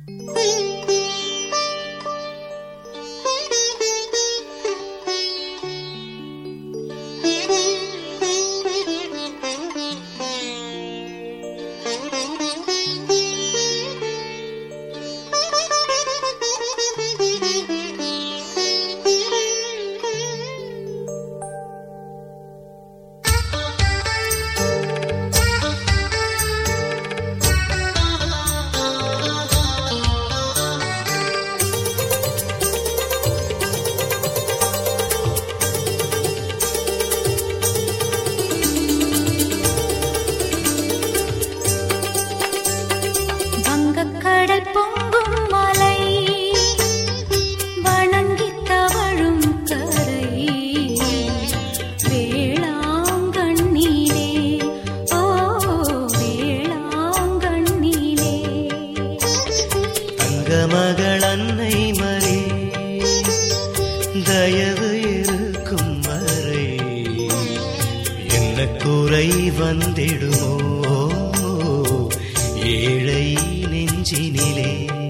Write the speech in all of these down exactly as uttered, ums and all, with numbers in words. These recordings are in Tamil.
மகள் அன்னை மறி தயவு இருக்கும் வரை என்ன குறை வந்திடுமோ ஏழை நெஞ்சினிலே.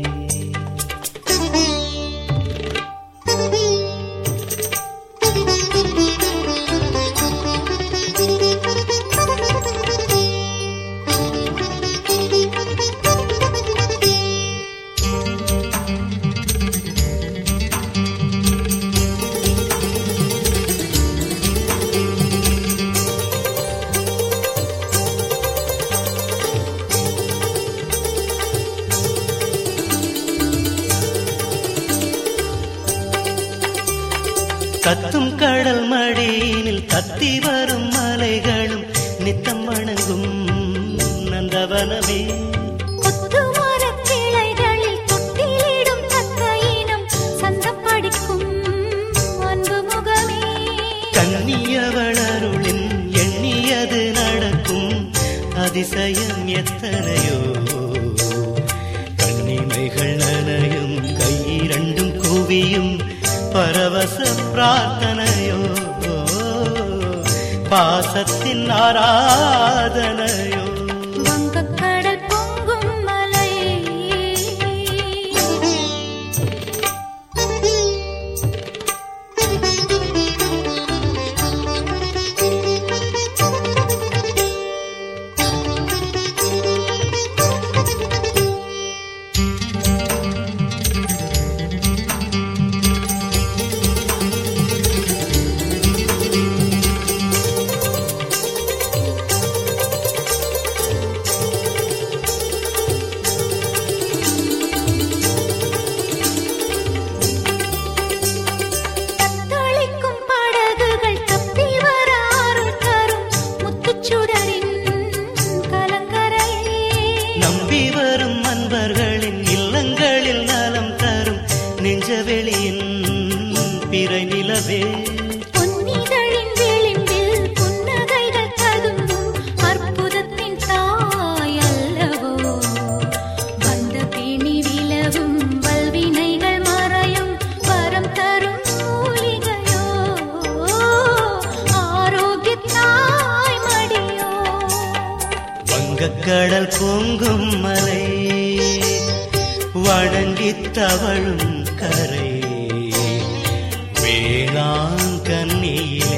கத்தும் கடல் மடியினில் கத்தி வரும் மலைகளும் நித்தம் வணங்கும் நந்தவனமே. கொத்துமரக் கிளைகளில் தொட்டிலிடும் தத்தையினம் சந்தம் படிக்கும் அன்பு முகமே. கண்ணியவள் அருளின் எண்ணியது நடக்கும் அதிசயம் எத்தனையோ. கண்ணிமைகள் நனையும் கையிரண்டும் கூவியும் பரவச பிரார்த்தனையோ பாசத்தின் ஆராதனையோ. வங்கக்கடல் பொங்கும் மலை நெஞ்சவெளியின் பிறை நிலவே. பொன்னிதழின் விளிம்பில் புன்னகைகள் ததும்பும் அற்புதத்தின் தாய் அல்லவோ. வந்த பிணி விலவும் வல்வினைகள் மறையும் வரம் தரும் மூலிகையோ. ஆரோக்கியத்தாய் மடியோ. வங்கக்கடல் பொங்கும் மலை வணங்கித் தவழும் கரை வேளாங்கண்ணியிலே.